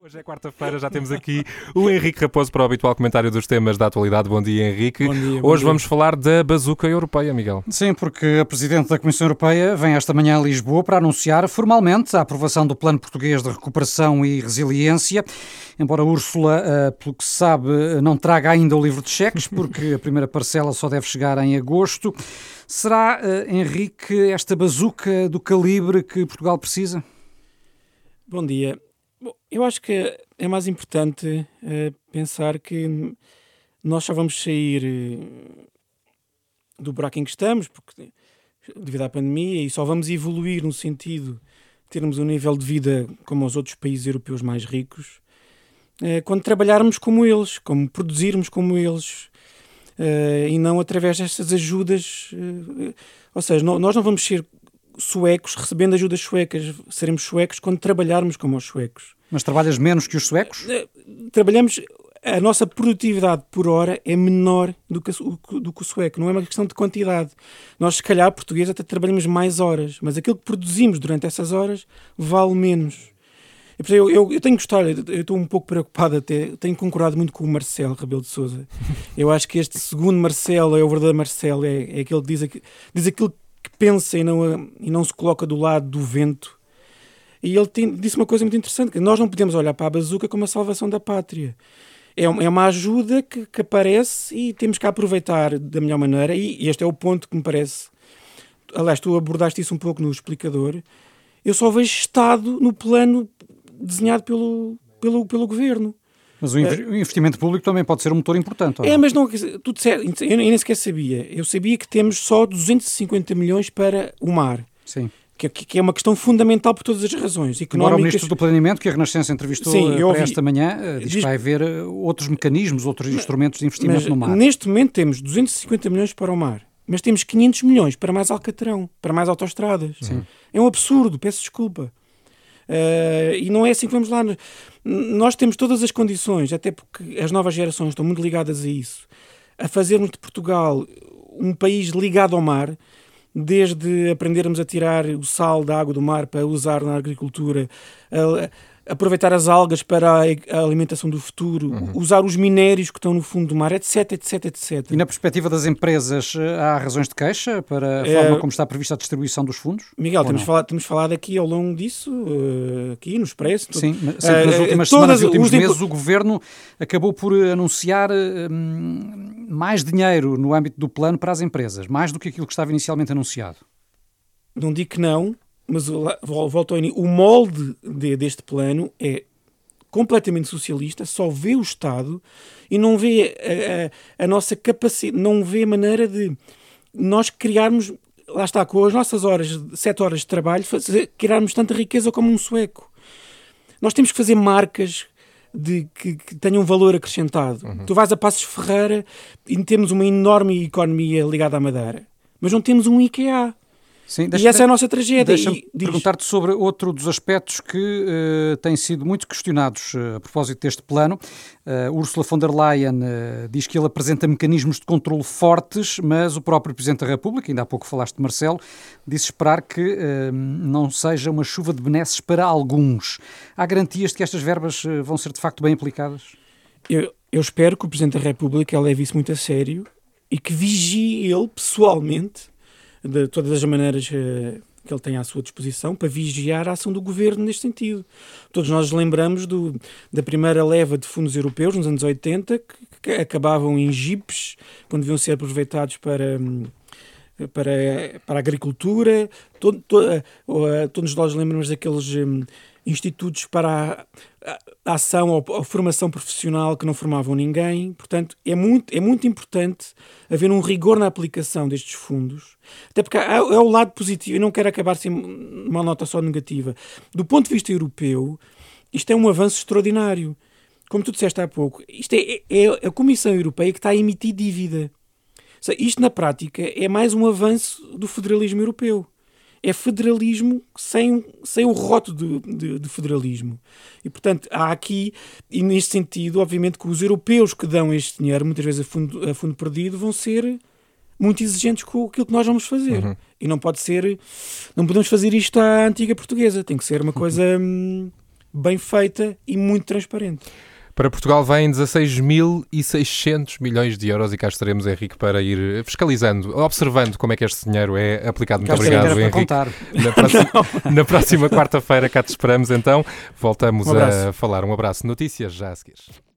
Hoje é quarta-feira, já temos aqui o Henrique Raposo para o habitual comentário dos temas da atualidade. Bom dia, Henrique. Bom dia, Hoje vamos falar da bazuca europeia, Miguel. Sim, porque a Presidente da Comissão Europeia vem esta manhã a Lisboa para anunciar formalmente a aprovação do Plano Português de Recuperação e Resiliência. Embora Úrsula, pelo que se sabe, não traga ainda o livro de cheques, porque a primeira parcela só deve chegar em agosto. Será, Henrique, esta bazuca do calibre que Portugal precisa? Bom dia. Bom, eu acho que é mais importante pensar que nós só vamos sair do buraco em que estamos, porque devido à pandemia, e só vamos evoluir no sentido de termos um nível de vida como os outros países europeus mais ricos, quando trabalharmos como eles, como produzirmos como eles, e não através destas ajudas. Ou seja, nós não vamos ser suecos recebendo ajudas suecas, seremos suecos quando trabalharmos como os suecos. Mas trabalhas menos que os suecos? Trabalhamos, a nossa produtividade por hora é menor do que o sueco, não é uma questão de quantidade. Nós, se calhar, portugueses, até trabalhamos mais horas, mas aquilo que produzimos durante essas horas vale menos. Eu tenho gostado, eu estou um pouco preocupado até, tenho concordado muito com o Marcelo Rebelo de Sousa. Eu acho que este segundo Marcelo é o verdadeiro Marcelo, é aquele que diz aquilo que pensa e não se coloca do lado do vento. E ele disse uma coisa muito interessante, que nós não podemos olhar para a bazuca como a salvação da pátria. É uma ajuda que aparece e temos que aproveitar da melhor maneira, e este é o ponto que me parece. Aliás, tu abordaste isso um pouco no explicador. Eu só vejo Estado no plano desenhado pelo Governo. Mas o investimento público também pode ser um motor importante. Mas não, tu disseste, eu nem sequer sabia. Eu sabia que temos só 250 milhões para o mar. Sim. Que é uma questão fundamental por todas as razões económicas. Agora o Ministro do Planeamento, que a Renascença entrevistou para esta manhã, diz que vai haver outros mecanismos, outros instrumentos de investimento no mar. Neste momento temos 250 milhões para o mar, mas temos 500 milhões para mais Alcatrão, para mais autoestradas. Sim. É um absurdo, peço desculpa. E não é assim que vamos lá. Nós temos todas as condições, até porque as novas gerações estão muito ligadas a isso, a fazermos de Portugal um país ligado ao mar, desde aprendermos a tirar o sal da água do mar para usar na agricultura, aproveitar as algas para a alimentação do futuro, usar os minérios que estão no fundo do mar, etc, etc, etc. E na perspectiva das empresas, há razões de queixa para a forma como está prevista a distribuição dos fundos? Miguel, temos falado aqui ao longo disso, aqui no Expresso. Sim, sempre nas últimas semanas e últimos meses o Governo acabou por anunciar mais dinheiro no âmbito do plano para as empresas, mais do que aquilo que estava inicialmente anunciado. Não digo que não, mas volto ao início. O molde deste plano é completamente socialista, só vê o Estado e não vê a nossa capacidade, não vê a maneira de nós criarmos, lá está, com as nossas 7 horas de trabalho, criarmos tanta riqueza como um sueco. Nós temos que fazer marcas que tenham valor acrescentado. Tu vais a Passos Ferreira e temos uma enorme economia ligada à Madeira, mas não temos um IKEA. Sim, e essa é a nossa tragédia. Deixa-me perguntar-te sobre outro dos aspectos que têm sido muito questionados a propósito deste plano. Ursula von der Leyen diz que ele apresenta mecanismos de controle fortes, mas o próprio Presidente da República, ainda há pouco falaste de Marcelo, disse esperar que não seja uma chuva de benesses para alguns. Há garantias de que estas verbas vão ser de facto bem aplicadas? Eu espero que o Presidente da República leve isso muito a sério e que vigie ele pessoalmente, de todas as maneiras que ele tem à sua disposição, para vigiar a ação do Governo neste sentido. Todos nós lembramos da primeira leva de fundos europeus, nos anos 80, que acabavam em jipes, quando deviam ser aproveitados para a agricultura. Todos nós lembramos daqueles institutos para a ação ou a formação profissional que não formavam ninguém. Portanto, é muito importante haver um rigor na aplicação destes fundos, até porque é o lado positivo. Eu não quero acabar sem uma nota só negativa. Do ponto de vista europeu, isto é um avanço extraordinário. Como tu disseste há pouco, isto é a Comissão Europeia que está a emitir dívida. Ou seja, isto, na prática, é mais um avanço do federalismo europeu. É federalismo sem o rótulo de federalismo. E, portanto, há aqui, e neste sentido, obviamente, que os europeus que dão este dinheiro, muitas vezes a fundo perdido, vão ser muito exigentes com aquilo que nós vamos fazer. E não podemos fazer isto à antiga portuguesa. Tem que ser uma coisa bem feita e muito transparente. Para Portugal vêm 16.600 milhões de euros e cá estaremos, Henrique, para ir fiscalizando, observando como é que este dinheiro é aplicado. Muito obrigado, Henrique. Na próxima quarta-feira cá te esperamos, então. Voltamos a falar. Um abraço. Notícias já a seguir.